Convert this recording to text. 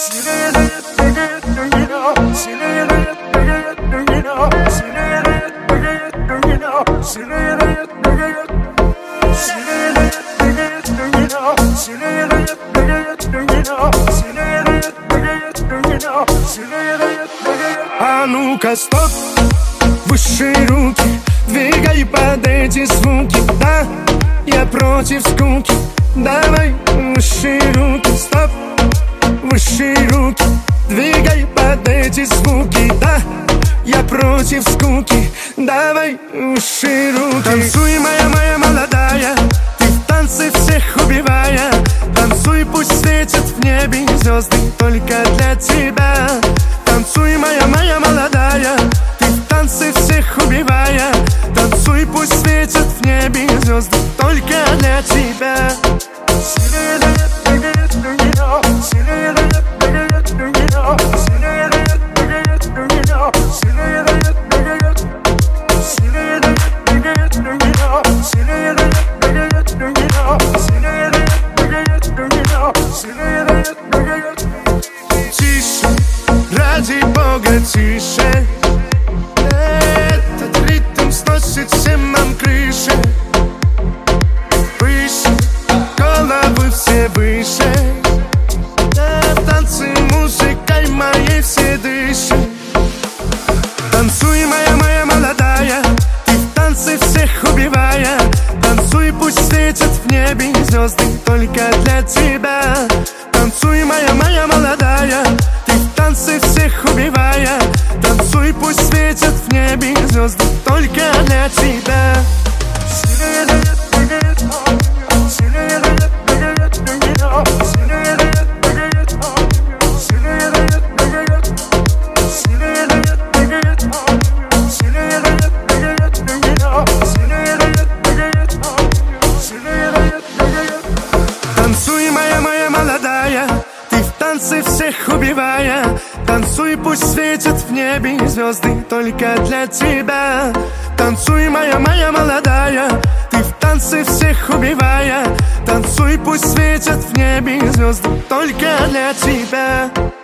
А ну-ка, стоп, выше руки, двигай под эти звуки. Да, я против скуки. Давай, выше руки, стоп, выше руки, двигай под эти звуки. Да, я против скуки. Давай, выше руки. Танцуй, моя молодая, ты в танце всех убивая. Танцуй, пусть светят в небе звезды только для тебя. Танцуй, моя молодая, ты в танце всех убивая. Танцуй, пусть светят в небе звезды только для тебя. Тише, ради Бога, тише. Этот ритм сносит всем нам крыши. Выше, головы все выше. В танце музыкой моей все дышат. Танцуй, моя молодая, ты в танце всех убивая. Танцуй, пусть светят в небе звезды только для тебя. Танцуй, моя молодая, ты в танце всех убивая. Танцуй, пусть светят в небе звезды только для тебя. Танцуй, моя молодая, ты в танце всех убивая. Танцуй, пусть светят в небе звезды только для тебя. Танцуй, моя молодая, ты в танце всех убивая. Танцуй, пусть светят в небе звезды только для тебя.